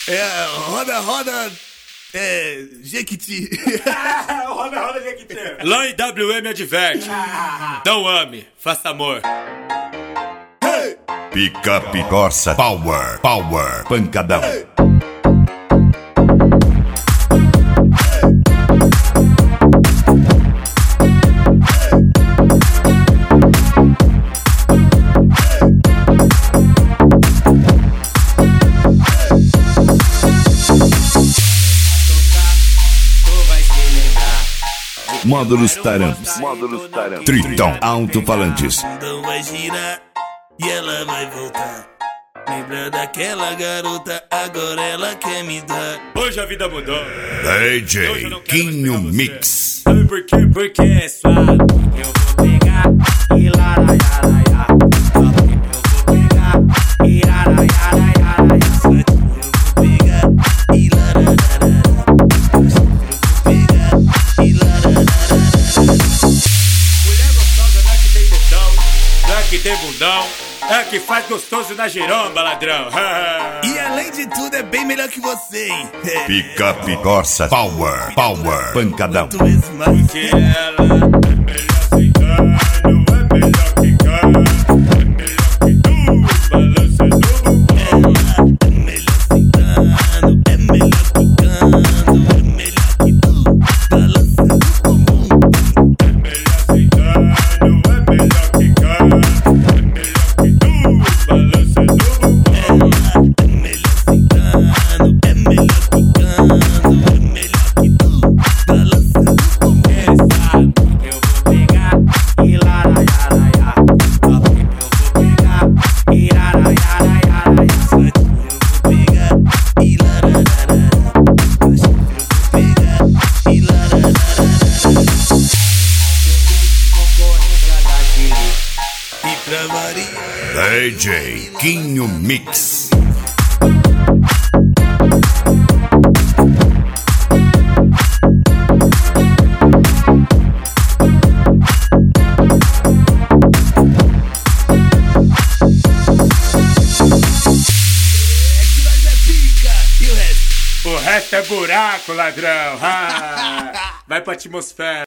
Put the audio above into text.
Roda, Jequiti. Roda, Jequiti. Lá em WM adverte. Não ame, faça amor. Picape Corsa Power, pancadão. Módulos Taramps, Tritão Alto-Falantes. Então vai girar e ela vai voltar. Lembra daquela garota, agora ela quer me dar. Hoje a vida mudou. DJ Quinho Mix. Sabe por quê? Porque é suave. Eu vou pegar e laraiaraiá. Eu vou pegar e laraiaraiá. Eu vou pegar e larararara. Mulher gostosa não é que tem tetão, não é que tem bundão, é que faz gostoso na giromba, ladrão. E além de tudo é bem melhor que você, hein? Picape Corsa Power, pancadão. Tu és mais Que ela é melhor sentando, é melhor ficando, é melhor que tu, balançando o bumbum. é melhor sentando, é melhor ficando, é melhor que tu, balançando o bumbum. É melhor sentando, é melhor ficando, é melhor que tu, balançando o bumbum. É melhor sentando, é melhor ficando, é melhor que tu, balançando o bumbum. Sabe que eu vou pegar e laraiaraiá. Sabe que eu vou pegar e laraiaraiá. Eu vou pegar e larararara. Eu vou pegar e larararara. Concorrência da Chile. E pra variar, DJ Quinho Mix. é que nós é pica e o resto. O resto é buraco, ladrão. Vai pra atmosfera.